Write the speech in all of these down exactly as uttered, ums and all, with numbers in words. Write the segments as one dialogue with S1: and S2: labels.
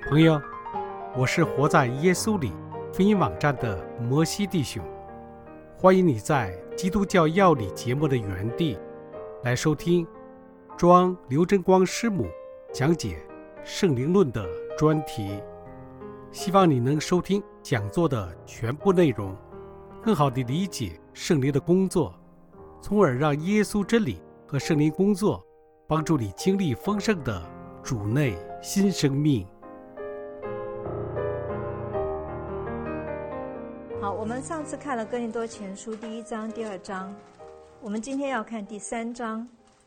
S1: 朋友，我是活在耶稣里福音网站的摩西弟兄，欢迎你在基督教要理节目的原地来收听庄刘真光师母讲解圣灵论的专题，希望你能收听讲座的全部内容，更好地理解圣灵的工作，从而让耶稣真理和圣灵工作帮助你经历丰盛的主内新生命。
S2: 好，我们上次看了哥林多前书第一章、第二章，我们今天要看第三章。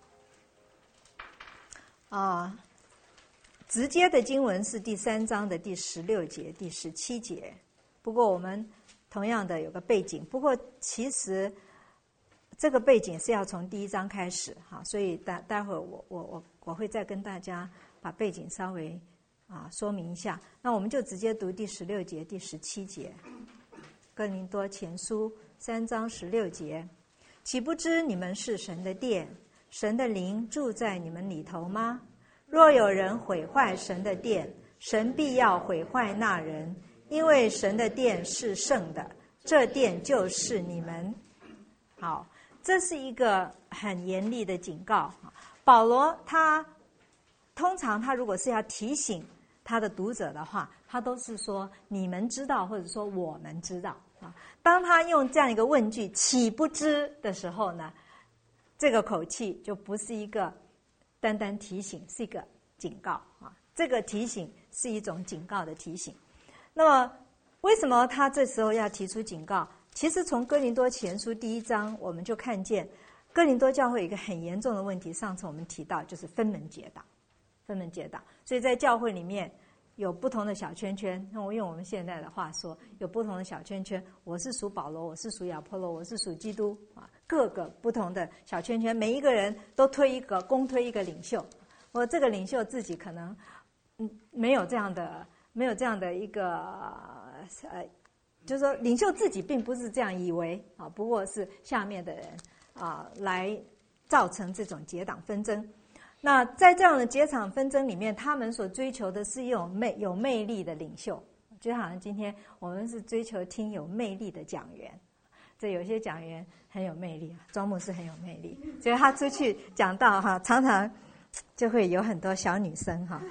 S2: 啊，直接的经文是第三章的第十六节、第十七节。不过我们同样的有个背景，不过其实这个背景是要从第一章开始哈，所以待待会儿我我我我会再跟大家把背景稍微啊说明一下。那我们就直接读第十六节、第十七节。哥林多前书三章十六节，岂不知你们是神的殿，神的灵住在你们里头吗？若有人毁坏神的殿，神必要毁坏那人，因为神的殿是圣的，这殿就是你们。好，这是一个很严厉的警告。保罗他通常他如果是要提醒他的读者的话，他都是说你们知道，或者说我们知道啊。当他用这样一个问句岂不知的时候呢，这个口气就不是一个单单提醒，是一个警告啊。这个提醒是一种警告的提醒。那么为什么他这时候要提出警告？其实从哥林多前书第一章我们就看见哥林多教会有一个很严重的问题，上次我们提到就是分门结党，分门结党。所以在教会里面有不同的小圈圈，那我用我们现在的话说，有不同的小圈圈，我是属保罗，我是属亚波罗，我是属基督啊，各个不同的小圈圈，每一个人都推一个，公推一个领袖。我这个领袖自己可能嗯没有这样的没有这样的一个呃，就是说领袖自己并不是这样以为啊，不过是下面的人啊来造成这种结党纷争。那在这样的结党纷争里面，他们所追求的是一种魅有魅力的领袖，就好像今天我们是追求听有魅力的讲员。这有些讲员很有魅力，庄牧师很有魅力，所以他出去讲道哈，常常就会有很多小女生哈，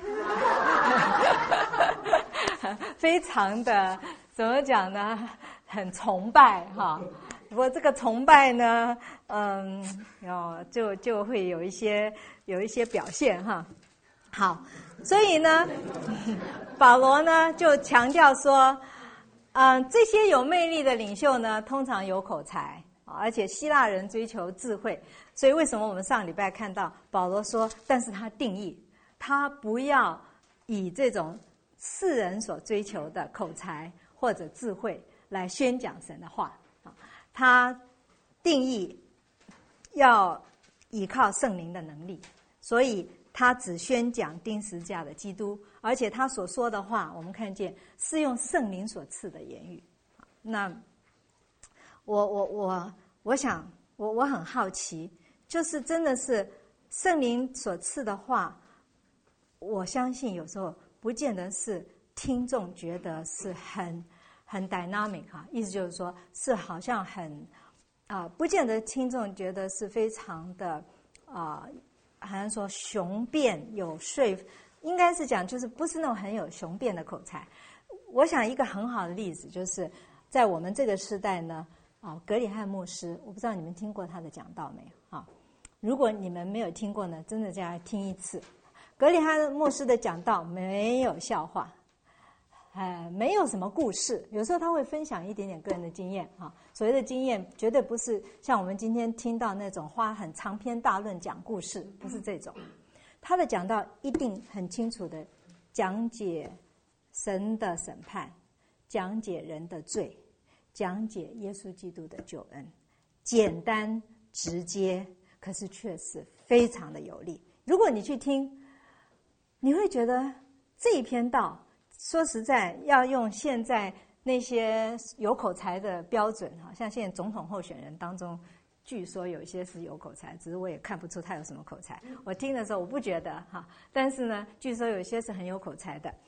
S2: 非常的怎么讲呢？很崇拜哈。不过这个崇拜呢，嗯，哦，就就会有一些有一些表现哈。好，所以呢，保罗呢就强调说，嗯，这些有魅力的领袖呢，通常有口才，而且希腊人追求智慧。所以为什么我们上礼拜看到保罗说，但是他定义，他不要以这种世人所追求的口才或者智慧来宣讲神的话。他定义要依靠圣灵的能力，所以他只宣讲钉十字架的基督，而且他所说的话，我们看见是用圣灵所赐的言语。那我我我我想我我很好奇，就是真的是圣灵所赐的话，我相信有时候不见得是听众觉得是很很 dynamic 哈，意思就是说是好像很啊、呃，不见得听众觉得是非常的啊、呃，好像说雄辩有说服，应该是讲就是不是那种很有雄辩的口才。我想一个很好的例子就是在我们这个时代呢，啊，葛理翰牧师，我不知道你们听过他的讲道没有啊？如果你们没有听过呢，真的再来听一次。葛理翰牧师的讲道没有笑话。呃，没有什么故事，有时候他会分享一点点个人的经验啊。所谓的经验，绝对不是像我们今天听到那种花很长篇大论讲故事，不是这种。他的讲道一定很清楚的讲解神的审判，讲解人的罪，讲解耶稣基督的救恩，简单直接，可是却是非常的有力。如果你去听，你会觉得这一篇道，说实在，要用现在那些有口才的标准，好像现在总统候选人当中，据说有些是有口才，只是我也看不出他有什么口才。我听的时候我不觉得哈，但是呢，据说有些是很有口才的。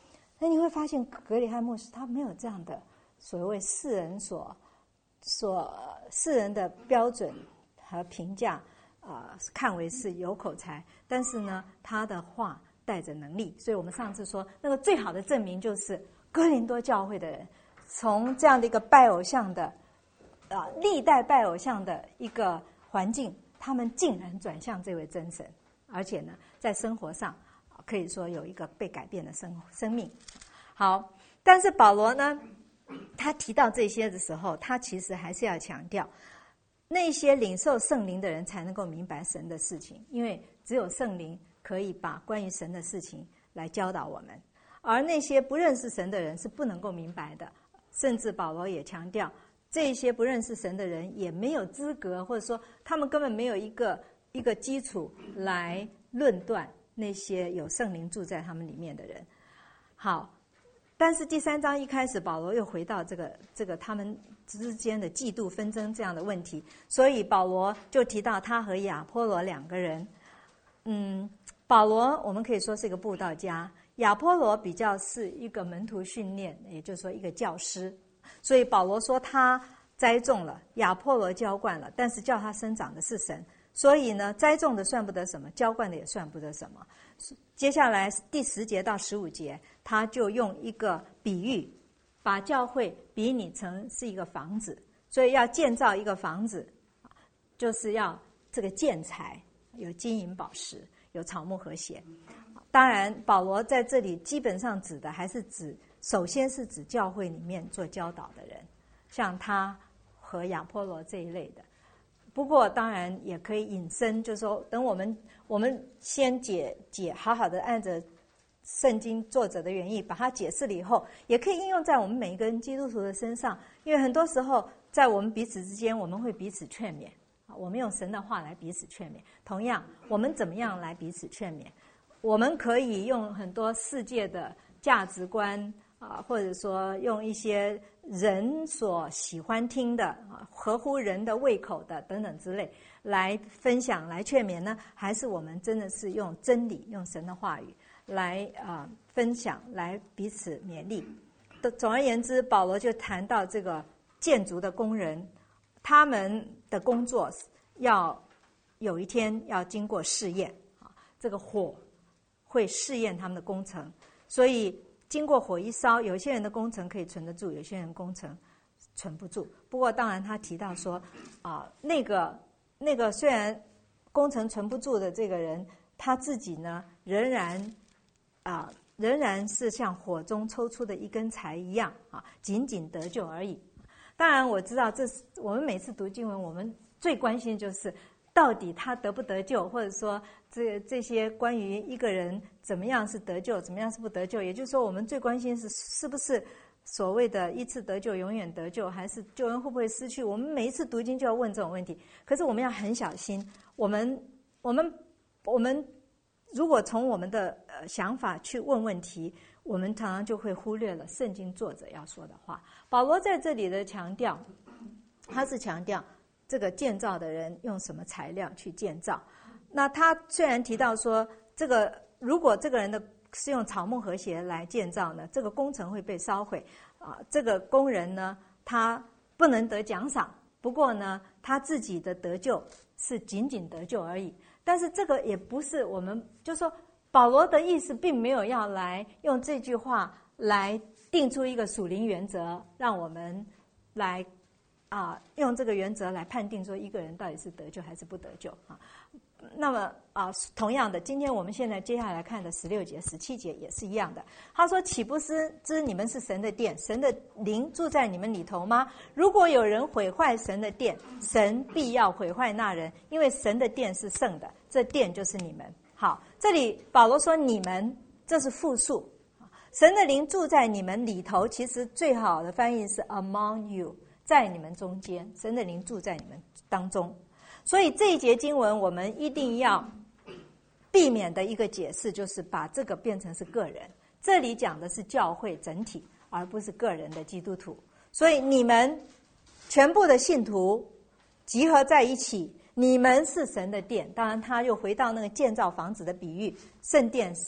S2: 那你会发现格里汉牧师他没有这样的所谓世人所所世人的标准和评价啊、呃，看为是有口才，但是呢，他的话带着能力。所以我们上次说，那个最好的证明就是哥林多教会的人，从这样的一个拜偶像的啊、呃、历代拜偶像的一个环境，他们竟然转向这位真神，而且呢，在生活上可以说有一个被改变的生生命。好，但是保罗呢，他提到这些的时候，他其实还是要强调，那些领受圣灵的人才能够明白神的事情，因为只有圣灵可以把关于神的事情来教导我们，而那些不认识神的人是不能够明白的。甚至保罗也强调，这些不认识神的人也没有资格，或者说他们根本没有一个一个基础来论断那些有圣灵住在他们里面的人。好，但是第三章一开始，保罗又回到这个这个他们之间的嫉妒纷争这样的问题，所以保罗就提到他和亚波罗两个人。嗯，保罗我们可以说是一个布道家，亚波罗比较是一个门徒训练，也就是说一个教师。所以保罗说他栽种了，亚波罗浇灌了，但是叫他生长的是神。所以呢，栽种的算不得什么，浇灌的也算不得什么。接下来第十节到十五节，他就用一个比喻，把教会比拟成是一个房子，所以要建造一个房子，就是要这个建材有金银宝石，有草木和谐。当然，保罗在这里基本上指的还是指，首先是指教会里面做教导的人，像他和亚波罗这一类的。不过当然也可以引申，就是说等我们我们先解解好好的按着圣经作者的原意把它解释了以后，也可以应用在我们每一个人基督徒的身上。因为很多时候在我们彼此之间，我们会彼此劝勉，我们用神的话来彼此劝勉。同样，我们怎么样来彼此劝勉？我们可以用很多世界的价值观啊，或者说用一些人所喜欢听的啊，合乎人的胃口的等等之类来分享、来劝勉呢？还是我们真的是用真理、用神的话语来啊、呃、分享，来彼此勉励？总而言之，保罗就谈到这个建筑的工人，他们的工作要有一天要经过试验啊，这个火会试验他们的工程，所以经过火一烧，有些人的工程可以存得住，有些人工程存不住。不过当然他提到说啊、呃，那个那个虽然工程存不住的这个人，他自己呢仍然啊、呃、仍然是像火中抽出的一根柴一样啊，仅仅得救而已。当然我知道，这是我们每次读经文，我们最关心就是到底他得不得救，或者说这这些关于一个人怎么样是得救，怎么样是不得救。也就是说，我们最关心是是不是所谓的一次得救永远得救，还是救恩会不会失去。我们每一次读经就要问这种问题，可是我们要很小心。我们我们我们如果从我们的呃想法去问问题，我们常常就会忽略了圣经作者要说的话。保罗在这里的强调，他是强调这个建造的人用什么材料去建造。那他虽然提到说，这个如果这个人的是用草木和谐来建造呢，这个工程会被烧毁啊。这个工人呢，他不能得奖赏，不过呢，他自己的得救是仅仅得救而已。但是这个也不是我们，就说保罗的意思并没有要来用这句话来定出一个属灵原则，让我们来啊用这个原则来判定说一个人到底是得救还是不得救啊。那么啊，同样的，今天我们现在接下来看的十六节、十七节也是一样的。他说：“岂不是知你们是神的殿，神的灵住在你们里头吗？如果有人毁坏神的殿，神必要毁坏那人，因为神的殿是圣的，这殿就是你们。”好，这里保罗说你们，这是复数，神的灵住在你们里头，其实最好的翻译是 among you， 在你们中间，神的灵住在你们当中。所以这一节经文我们一定要避免的一个解释，就是把这个变成是个人。这里讲的是教会整体，而不是个人的基督徒。所以你们全部的信徒集合在一起，你们是神的殿。当然他又回到那个建造房子的比喻，圣殿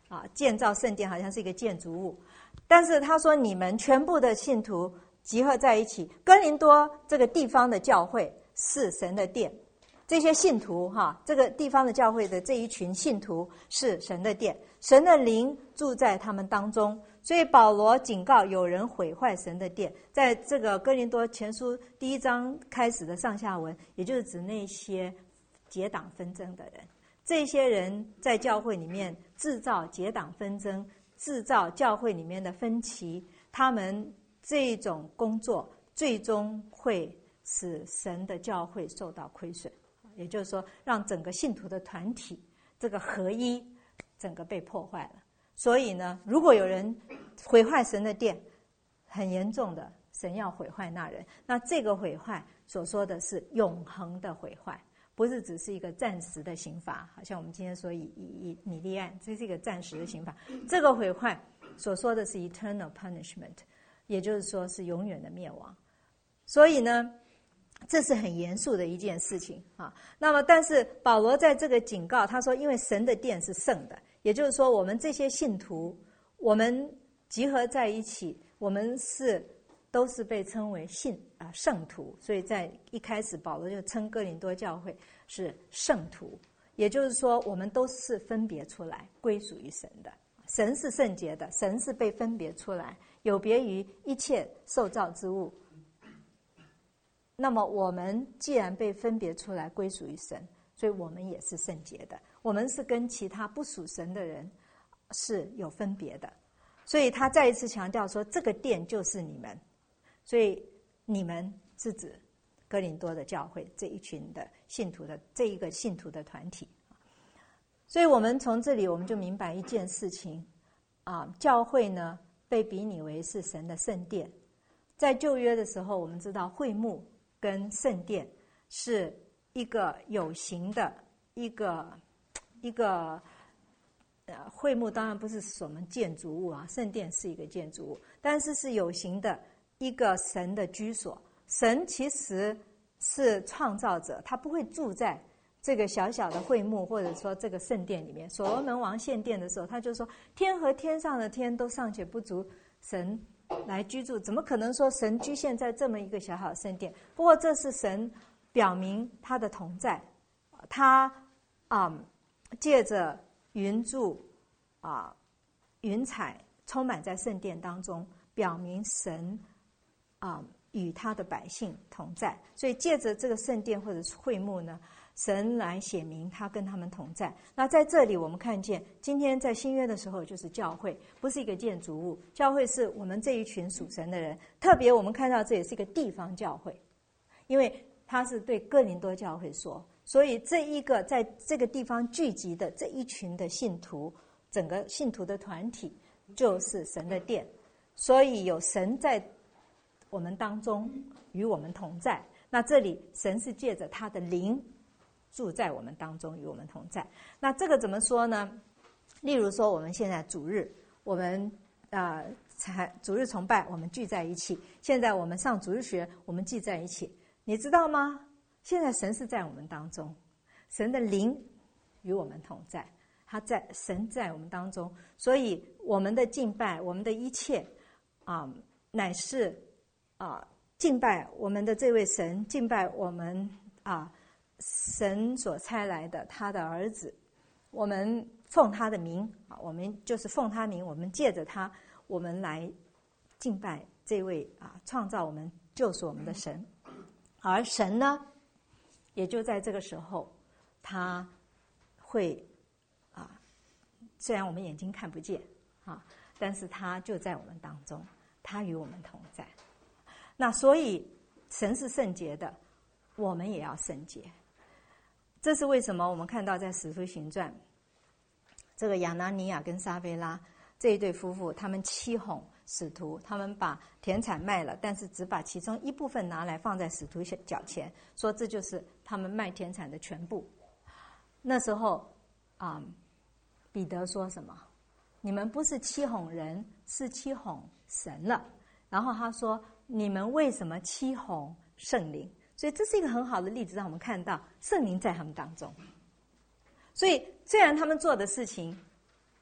S2: 啊，建造圣殿好像是一个建筑物，但是他说你们全部的信徒集合在一起，哥林多这个地方的教会是神的殿，这些信徒哈，这个地方的教会的这一群信徒是神的殿，神的灵住在他们当中。所以保罗警告有人毁坏神的殿，在这个哥林多前书第一章开始的上下文，也就是指那些结党纷争的人，这些人在教会里面制造结党纷争，制造教会里面的分歧，他们这种工作最终会使神的教会受到亏损，也就是说让整个信徒的团体这个合一整个被破坏了。所以呢，如果有人毁坏神的殿，很严重的，神要毁坏那人。那这个毁坏所说的是永恒的毁坏，不是只是一个暂时的刑罚，好像我们今天说以以以拟立案，这是一个暂时的刑罚。这个毁坏所说的是 eternal punishment， 也就是说是永远的灭亡。所以呢，这是很严肃的一件事情啊。那么，但是保罗在这个警告，他说，因为神的殿是圣的，也就是说，我们这些信徒，我们集合在一起，我们是都是被称为信啊圣徒。所以在一开始，保罗就称哥林多教会是圣徒，也就是说，我们都是分别出来，归属于神的。神是圣洁的，神是被分别出来，有别于一切受造之物。那么我们既然被分别出来归属于神，所以我们也是圣洁的，我们是跟其他不属神的人是有分别的。所以他再一次强调说，这个殿就是你们，所以你们是指哥林多的教会这一群的信徒的这一个信徒的团体。所以我们从这里我们就明白一件事情啊，教会呢被比拟为是神的圣殿。在旧约的时候，我们知道会幕跟圣殿是一个有形的一个一个呃会幕，当然不是什么建筑物啊，圣殿是一个建筑物，但是是有形的一个神的居所。神其实是创造者，他不会住在这个小小的会幕或者说这个圣殿里面。所罗门王献殿的时候，他就说天和天上的天都尚且不足神来居住，怎么可能说神居现在这么一个小小的圣殿？不过这是神表明他的同在，他啊、嗯、借着云柱啊、云彩充满在圣殿当中，表明神啊、嗯、与他的百姓同在。所以借着这个圣殿或者是会幕呢，神来显明他跟他们同在。那在这里我们看见，今天在新约的时候就是教会，不是一个建筑物，教会是我们这一群属神的人。特别我们看到这也是一个地方教会，因为他是对哥林多教会说，所以这一个在这个地方聚集的这一群的信徒，整个信徒的团体就是神的殿。所以有神在我们当中与我们同在。那这里神是借着他的灵住在我们当中，与我们同在。那这个怎么说呢？例如说，我们现在主日，我们啊，才、呃、主日崇拜，我们聚在一起。现在我们上主日学，我们聚在一起。你知道吗？现在神是在我们当中，神的灵与我们同在，他在神在我们当中，所以我们的敬拜，我们的一切啊、呃，乃是啊、呃、敬拜我们的这位神，敬拜我们啊。呃神所差来的他的儿子，我们奉他的名啊，我们就是奉他名，我们借着他，我们来敬拜这位啊创造我们、救赎我们的神。而神呢，也就在这个时候，他会啊，虽然我们眼睛看不见啊，但是他就在我们当中，他与我们同在。那所以神是圣洁的，我们也要圣洁。这是为什么我们看到在《使徒行传》，这个亚拿尼亚跟撒非拉这一对夫妇，他们欺哄使徒，他们把田产卖了，但是只把其中一部分拿来放在使徒脚前，说这就是他们卖田产的全部。那时候啊、嗯，彼得说什么？你们不是欺哄人，是欺哄神了。然后他说，你们为什么欺哄圣灵？所以这是一个很好的例子，让我们看到圣灵在他们当中。所以虽然他们做的事情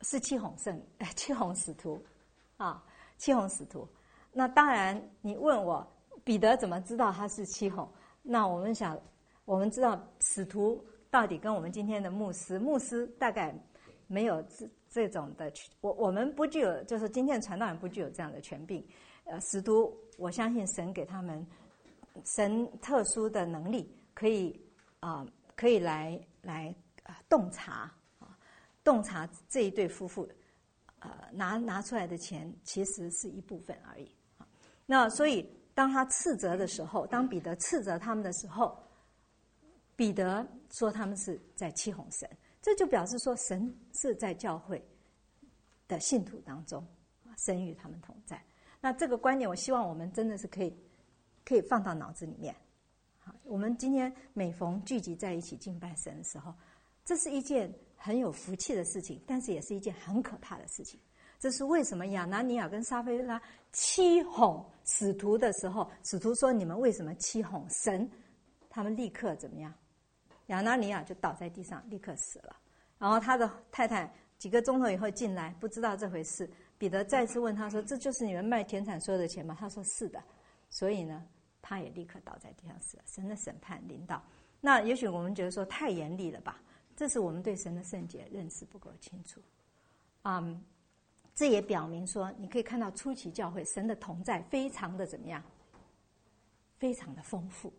S2: 是七红圣，七红使徒，啊，七红使徒。那当然，你问我彼得怎么知道他是七红？那我们想，我们知道使徒到底跟我们今天的牧师，牧师大概没有这这种的，我我们不具有，就是今天的传道人不具有这样的权柄。呃，使徒，我相信神给他们神特殊的能力，可以啊、呃，可以来来啊、呃、洞察。洞察这一对夫妇，呃，拿拿出来的钱其实是一部分而已。那所以当他斥责的时候，当彼得斥责他们的时候，彼得说他们是在欺哄神，这就表示说神是在教会的信徒当中，神与他们同在。那这个观念，我希望我们真的是可以可以放到脑子里面。好，我们今天每逢聚集在一起敬拜神的时候，这是一件很有福气的事情，但是也是一件很可怕的事情。这是为什么亚拿尼亚跟撒非拉欺哄使徒的时候，使徒说你们为什么欺哄神？他们立刻怎么样？亚拿尼亚就倒在地上，立刻死了。然后他的太太几个钟头以后进来，不知道这回事。彼得再次问他说：“这就是你们卖田产所有的钱吗？”他说：“是的。”所以呢，他也立刻倒在地上死了。神的审判临到。那也许我们觉得说太严厉了吧？这是我们对神的圣洁认识不够清楚。嗯，这也表明说，你可以看到初期教会神的同在非常的怎么样？非常的丰富。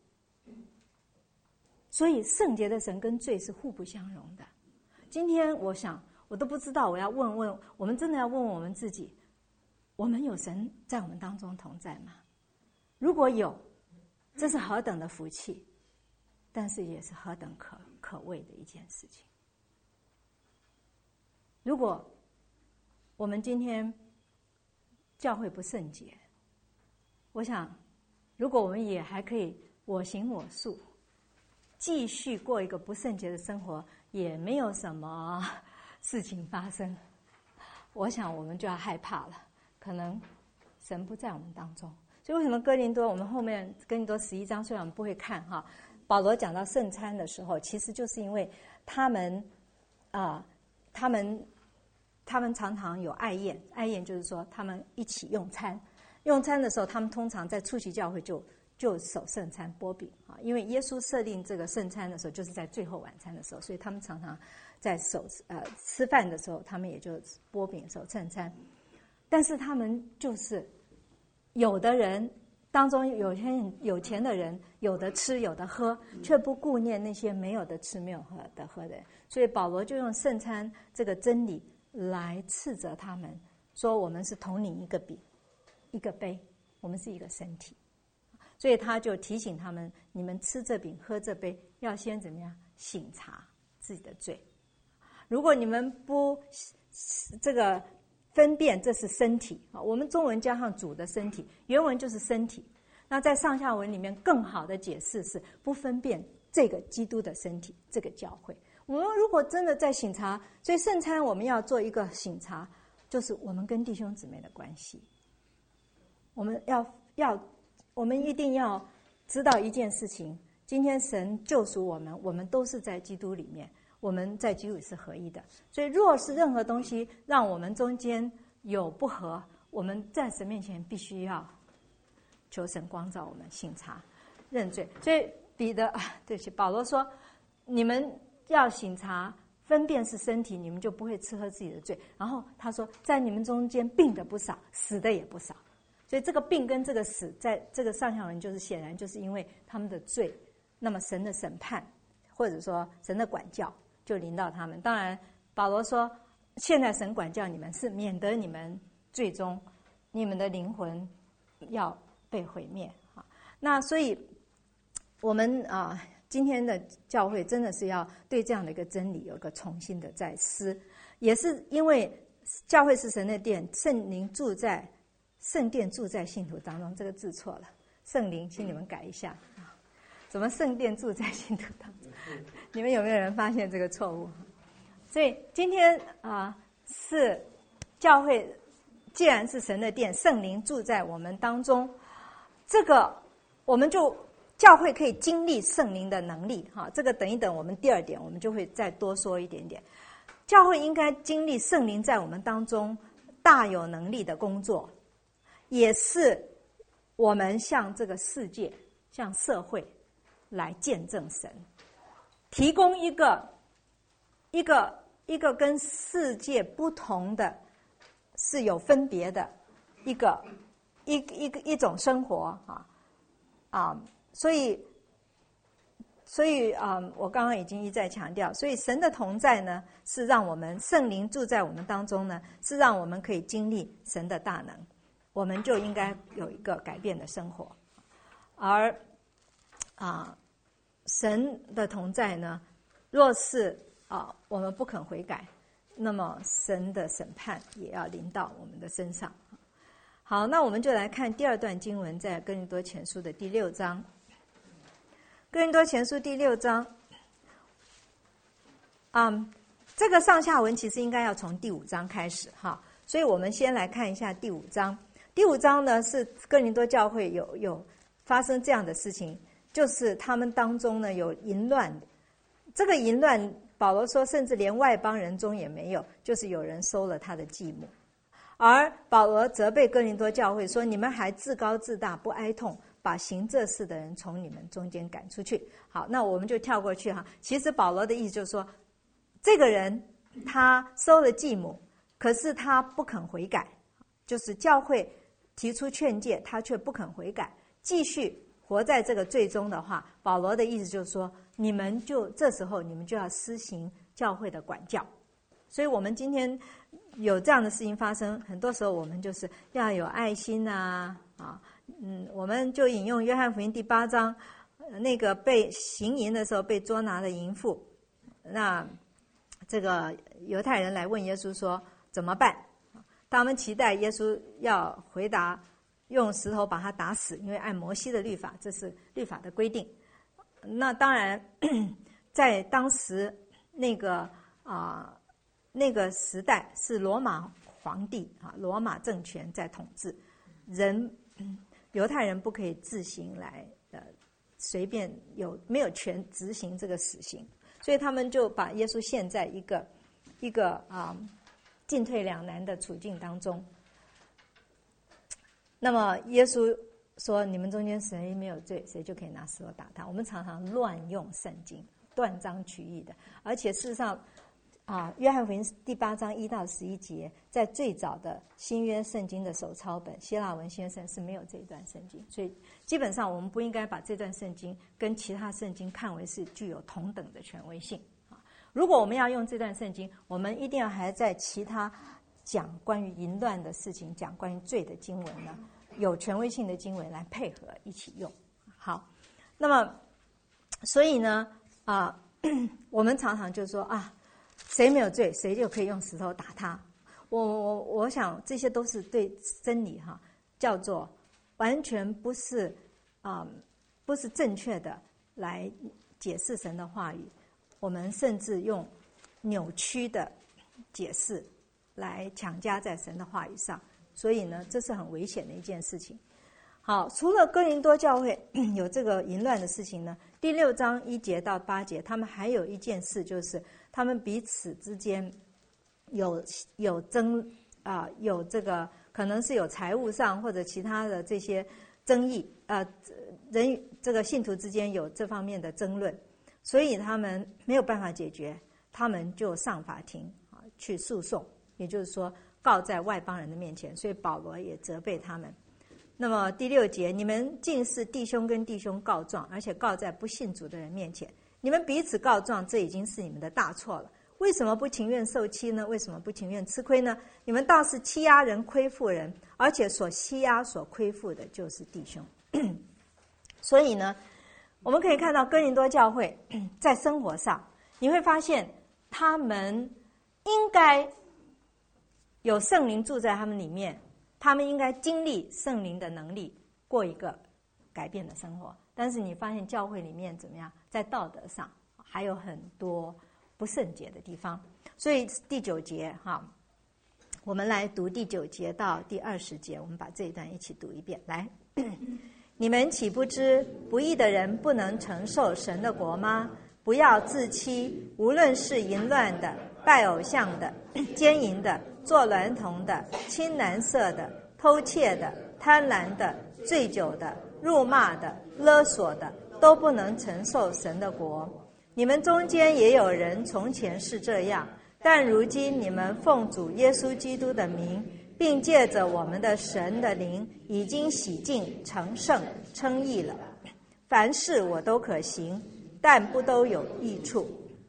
S2: 所以圣洁的神跟罪是互不相容的。今天我想我都不知道，我要问问我们真的要问问我们自己，我们有神在我们当中同在吗？如果有，这是何等的福气，但是也是何等可可畏的一件事情。如果我们今天教会不圣洁，我想如果我们也还可以我行我素，继续过一个不圣洁的生活，也没有什么事情发生，我想我们就要害怕了，可能神不在我们当中。所以为什么哥林多，我们后面哥林多十一章虽然我们不会看哈，保罗讲到圣餐的时候，其实就是因为他们啊、呃，他们他们常常有爱宴，爱宴就是说他们一起用餐，用餐的时候，他们通常在初期教会就就守圣餐擘饼啊，因为耶稣设定这个圣餐的时候，就是在最后晚餐的时候，所以他们常常在守呃吃饭的时候，他们也就擘饼守圣餐。但是他们就是有的人当中有些有钱的人，有的吃有的喝，却不顾念那些没有的吃没有喝的喝的人，所以保罗就用圣餐这个真理来斥责他们，说我们是同领一个饼一个杯，我们是一个身体。所以他就提醒他们，你们吃这饼喝这杯，要先怎么样省察自己的罪。如果你们不这个分辨这是身体啊，我们中文加上主的身体，原文就是身体。那在上下文里面更好的解释是不分辨这个基督的身体，这个教会。我们如果真的在省察，所以圣餐我们要做一个省察，就是我们跟弟兄姊妹的关系。我们要要我们一定要知道一件事情，今天神救赎我们，我们都是在基督里面，我们在基督里是合一的。所以若是任何东西让我们中间有不合，我们在神面前必须要求神光照我们，省察认罪。所以彼得啊，对不起，保罗说你们要省察分辨是身体，你们就不会吃喝自己的罪。然后他说在你们中间病的不少，死的也不少。所以这个病跟这个死，在这个上下文就是显然就是因为他们的罪，那么神的审判或者说神的管教就临到他们。当然保罗说现在神管教你们是免得你们最终你们的灵魂要被毁灭。那所以我们啊今天的教会真的是要对这样的一个真理有一个重新的再思，也是因为教会是神的殿，圣灵住在圣殿住在信徒当中，这个字错了，圣灵，请你们改一下。怎么圣殿住在信徒当中？你们有没有人发现这个错误？所以今天啊、呃，是教会，既然是神的殿，圣灵住在我们当中，这个我们就教会可以经历圣灵的能力哈。这个等一等，我们第二点我们就会再多说一点点。 教会应该经历圣灵在我们当中大有能力的工作，也是我们向这个世界、向社会来见证神，提供一个一个一个跟世界不同的、是有分别的一个一一个一种生活啊啊，所以。所以啊、嗯，我刚刚已经一再强调，所以神的同在呢，是让我们圣灵住在我们当中呢，是让我们可以经历神的大能，我们就应该有一个改变的生活。而啊，神的同在呢，若是啊我们不肯悔改，那么神的审判也要临到我们的身上。好，那我们就来看第二段经文，在哥林多前书的第六章。哥林多前书第六章，嗯，这个上下文其实应该要从第五章开始哈，所以我们先来看一下第五章。第五章呢是哥林多教会有有发生这样的事情，就是他们当中呢有淫乱，这个淫乱保罗说甚至连外邦人中也没有，就是有人收了他的祭物。而保罗责备哥林多教会说，你们还自高自大，不哀痛，把行这事的人从你们中间赶出去。好，那我们就跳过去哈。其实保罗的意思就是说，这个人他收了祭母，可是他不肯悔改，就是教会提出劝诫，他却不肯悔改，继续活在这个罪中的话，保罗的意思就是说，你们就这时候你们就要施行教会的管教。所以我们今天有这样的事情发生，很多时候我们就是要有爱心啊啊。嗯，我们就引用约翰福音第八章，那个被行淫的时候被捉拿的淫妇，那这个犹太人来问耶稣说怎么办？他们期待耶稣要回答用石头把他打死，因为按摩西的律法，这是律法的规定。那当然，在当时那个啊、呃、那个时代是罗马皇帝啊，罗马政权在统治，人。犹太人不可以自行来呃随便有没有权执行这个死刑，所以他们就把耶稣陷在一个一个啊、呃、进退两难的处境当中。那么耶稣说：“你们中间谁没有罪，谁就可以拿石头打他。”我们常常乱用圣经，断章取义的，而且事实上。啊，约翰福音第八章一到十一节，在最早的新约圣经的手抄本希腊文先生是没有这一段圣经，所以基本上我们不应该把这段圣经跟其他圣经看为是具有同等的权威性啊。如果我们要用这段圣经，我们一定要还在其他讲关于淫乱的事情、讲关于罪的经文呢，有权威性的经文来配合一起用。好，那么所以呢，啊，我们常常就说啊。谁没有罪，谁就可以用石头打他。我我我想这些都是对真理哈，叫做完全不是啊、嗯，不是正确的来解释神的话语。我们甚至用扭曲的解释来强加在神的话语上，所以呢，这是很危险的一件事情。好，除了哥林多教会有这个淫乱的事情呢，第六章一节到八节，他们还有一件事，就是他们彼此之间有有争啊、呃，有这个可能是有财务上或者其他的这些争议啊、呃，人这个信徒之间有这方面的争论，所以他们没有办法解决，他们就上法庭啊去诉讼，也就是说告在外邦人的面前，所以保罗也责备他们。那么第六节，你们竟是弟兄跟弟兄告状，而且告在不信主的人面前。你们彼此告状，这已经是你们的大错了。为什么不情愿受欺呢？为什么不情愿吃亏呢？你们倒是欺压人、亏负人，而且所欺压、所亏负的就是弟兄。所以呢，我们可以看到哥林多教会在生活上，你会发现他们应该有圣灵住在他们里面。他们应该经历圣灵的能力，过一个改变的生活。但是你发现教会里面怎么样，在道德上还有很多不圣洁的地方。所以第九节哈，我们来读第九节到第二十节，我们把这一段一起读一遍。来，你们岂不知不义的人不能承受神的国吗？不要自欺，无论是淫乱的、 拜偶像的、奸淫的、做娈童的、亲男色的、偷窃的、贪婪的、醉酒的、辱骂的、勒索的，都不能承受神的国。你们中间也有人从前是这样，但如今你们奉主耶稣基督的名，并借着我们的神的灵，已经洗净、成圣、称义了。凡事我都可行，但不都有益处。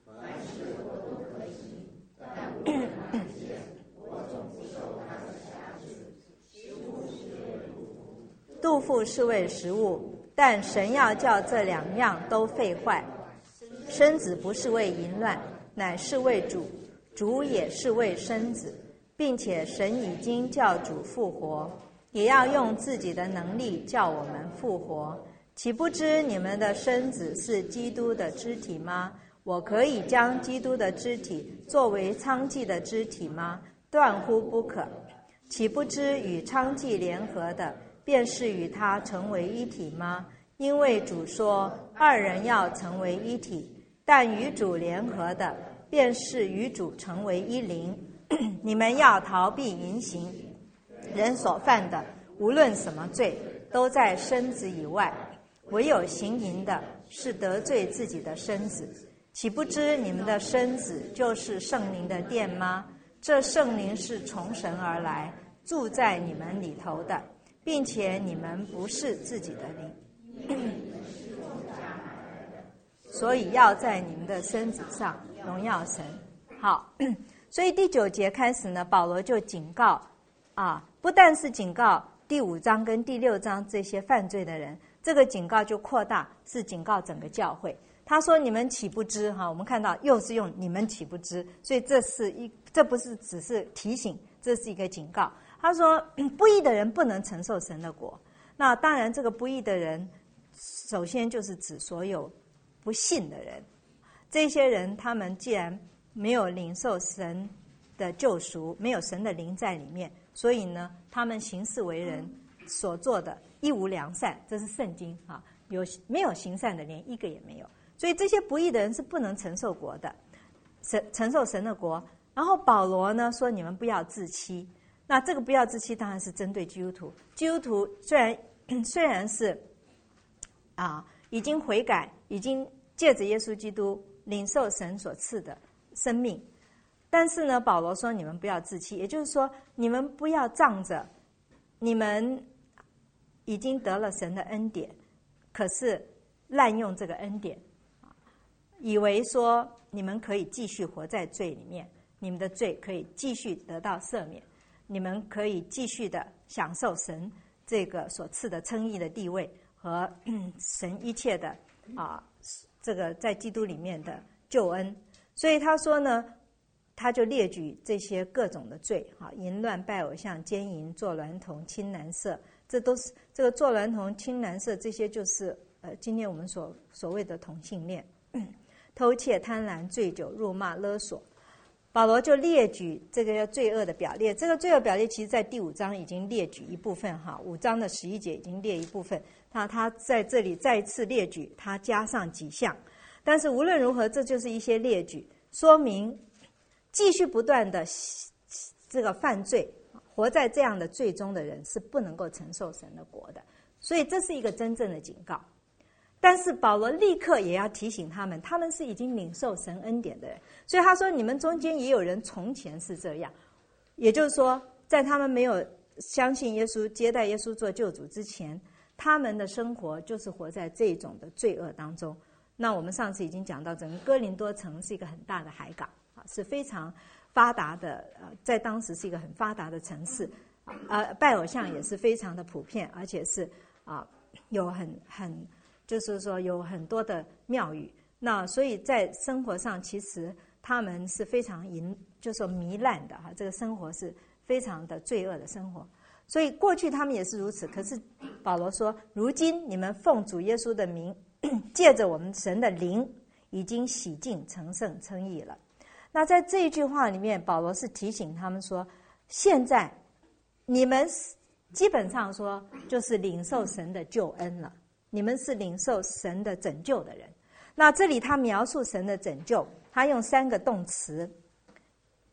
S2: 肚腹是为食物，但神要叫这两样都废坏。身子不是为淫乱，乃是为主，主也是为身子，并且神已经叫主复活，也要用自己的能力叫我们复活。岂不知你们的身子是基督的肢体吗？我可以将基督的肢体作为娼妓的肢体吗？断乎不可。岂不知与娼妓联合的，便是与他成为一体吗？因为主说，二人要成为一体。但与主联合的，便是与主成为一灵。你们要逃避淫行，人所犯的无论什么罪，都在身子以外。唯有行淫的，是得罪自己的身子。岂不知你们的身子就是圣灵的殿吗？这圣灵是从神而来，住在你们里头的，并且你们不是自己的灵。所以要在你们的身子上荣耀神。好，所以第九节开始呢，保罗就警告啊，不但是警告第五章跟第六章这些犯罪的人，这个警告就扩大，是警告整个教会。他说：“你们岂不知？”哈，我们看到又是用“你们岂不知”，所以这是一，这不是只是提醒，这是一个警告。他说：“不义的人不能承受神的国。”那当然，这个不义的人，首先就是指所有不信的人。这些人，他们既然没有领受神的救赎，没有神的灵在里面，所以呢，他们行事为人所做的一无良善，这是圣经啊，有没有行善的，连一个也没有。所以这些不义的人是不能承受国的，神承受神的国。然后保罗呢说：“你们不要自欺。”那这个不要自欺，当然是针对基督徒。基督徒虽然虽然是啊，已经悔改，已经借着耶稣基督领受神所赐的生命，但是呢，保罗说：“你们不要自欺。”也就是说，你们不要仗着你们已经得了神的恩典，可是滥用这个恩典，以为说你们可以继续活在罪里面，你们的罪可以继续得到赦免，你们可以继续的享受神这个所赐的称义的地位和、嗯、神一切的啊，这个在基督里面的救恩。所以他说呢，他就列举这些各种的罪啊，淫乱、拜偶像、奸淫、做娈童、亲男色，这都是这个做娈童、亲男色，这些就是呃，今天我们所所谓的同性恋。偷窃、贪婪、醉酒、辱骂、勒索，保罗就列举这个罪恶的表列。这个罪恶表列，其实在第五章已经列举一部分哈，五章的十一节已经列一部分。那他在这里再一次列举，他加上几项。但是无论如何，这就是一些列举，说明继续不断的这个犯罪，活在这样的罪中的人是不能够承受神的国的。所以这是一个真正的警告。但是保罗立刻也要提醒他们，他们是已经领受神恩典的人，所以他说：“你们中间也有人从前是这样。”也就是说，在他们没有相信耶稣、接待耶稣做救主之前，他们的生活就是活在这种的罪恶当中。那我们上次已经讲到，整个哥林多城是一个很大的海港啊，是非常发达的，呃，在当时是一个很发达的城市啊，呃，拜偶像也是非常的普遍，而且是啊，有很很。就是说有很多的庙宇，那所以在生活上其实他们是非常淫，就是说糜烂的哈，这个生活是非常的罪恶的生活。所以过去他们也是如此，可是保罗说，如今你们奉主耶稣的名，借着我们神的灵，已经洗净、成圣、称义了。那在这一句话里面，保罗是提醒他们说，现在你们基本上说就是领受神的救恩了。你们是领受神的拯救的人。那这里他描述神的拯救，他用三个动词，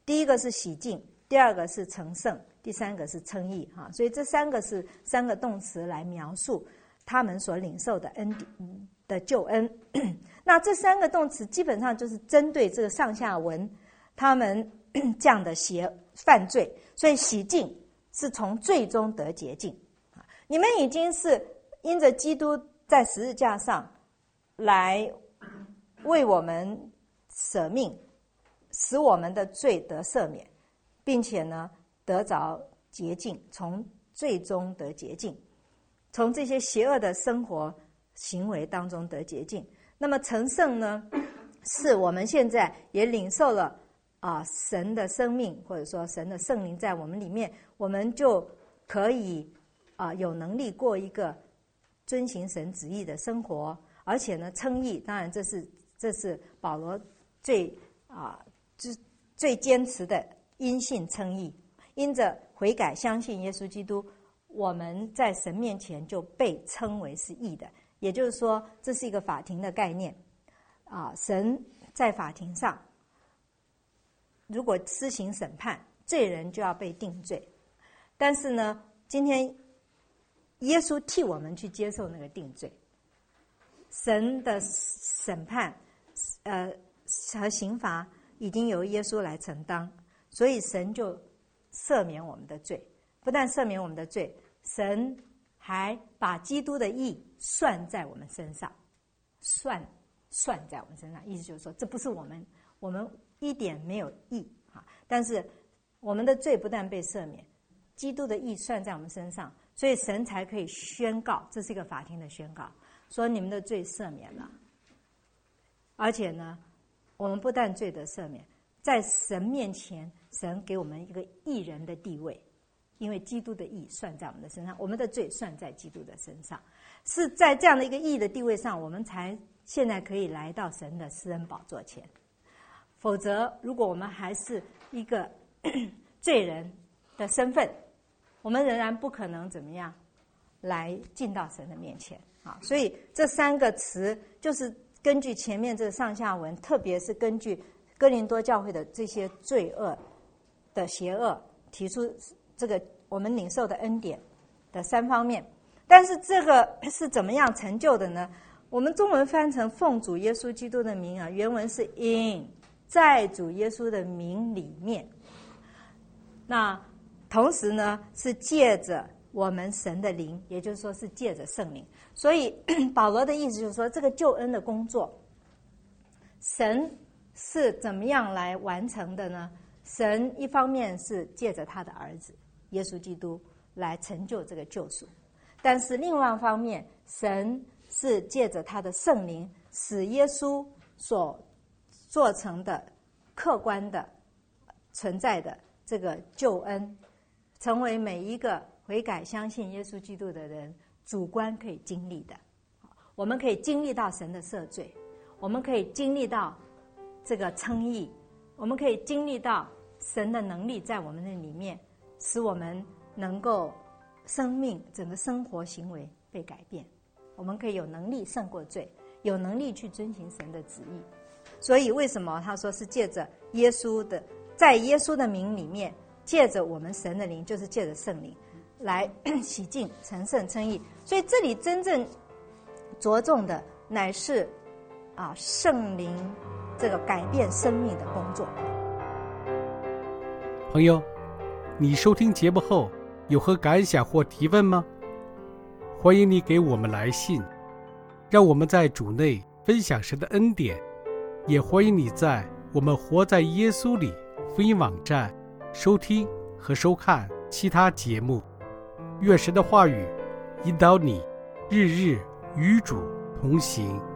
S2: 第一个是洗净，第二个是成圣，第三个是称义哈。所以这三个是三个动词来描述他们所领受的恩的救恩。那这三个动词基本上就是针对这个上下文他们这样的邪犯罪，所以洗净是从罪中得洁净。你们已经是因着基督在十字架上来为我们舍命，使我们的罪得赦免，并且呢得着洁净，从罪中得洁净，从这些邪恶的生活行为当中得洁净。那么成圣呢，是我们现在也领受了啊神的生命，或者说神的圣灵在我们里面，我们就可以啊有能力过一个遵行神旨意的生活。而且呢，称义，当然这是这是保罗最啊最最坚持的，因信称义，因着悔改相信耶稣基督，我们在神面前就被称为是义的。也就是说，这是一个法庭的概念啊。神在法庭上，如果施行审判，罪人就要被定罪。但是呢，今天耶稣替我们去接受那个定罪，神的审判，呃和刑罚已经由耶稣来承担，所以神就赦免我们的罪。不但赦免我们的罪，神还把基督的义算在我们身上，算算在我们身上，意思就是说，这不是我们，我们一点没有义啊，但是我们的罪不但被赦免，基督的义算在我们身上，所以神才可以宣告，这是一个法庭的宣告，说你们的罪赦免了。而且呢，我们不但罪得赦免，在神面前，神给我们一个义人的地位。因为基督的义算在我们的身上，我们的罪算在基督的身上，是在这样的一个义的地位上，我们才现在可以来到神的施恩宝座前。否则，如果我们还是一个罪人的身份，我们仍然不可能怎么样来进到神的面前啊。所以这三个词就是根据前面这个上下文，特别是根据哥林多教会的这些罪恶的邪恶，提出这个我们领受的恩典的三方面。但是这个是怎么样成就的呢？我们中文翻成奉主耶稣基督的名啊，原文是 in 在主耶稣的名里面。那同时呢，是借着我们神的灵，也就是说是借着圣灵。所以保罗的意思就是说，这个救恩的工作，神是怎么样来完成的呢？神一方面是借着他的儿子耶稣基督来成就这个救赎，但是另外一方面，神是借着他的圣灵，使耶稣所做成的客观的存在的这个救恩，成为每一个悔改相信耶稣基督的人主观可以经历的。我们可以经历到神的赦罪，我们可以经历到这个称义，我们可以经历到神的能力在我们的里面，使我们能够生命整个生活行为被改变。我们可以有能力胜过罪，有能力去遵行神的旨意。所以为什么他说是借着耶稣的，在耶稣的名里面，借着我们神的灵，就是借着圣灵来洗净成圣称义。所以这里真正着重的乃是啊圣灵这个改变生命的工作。
S1: 朋友，你收听节目后有何感想或提问吗？欢迎你给我们来信，让我们在主内分享神的恩典。也欢迎你在我们活在耶稣里福音网站收听和收看其他节目。愿神的话语引导你日日与主同行。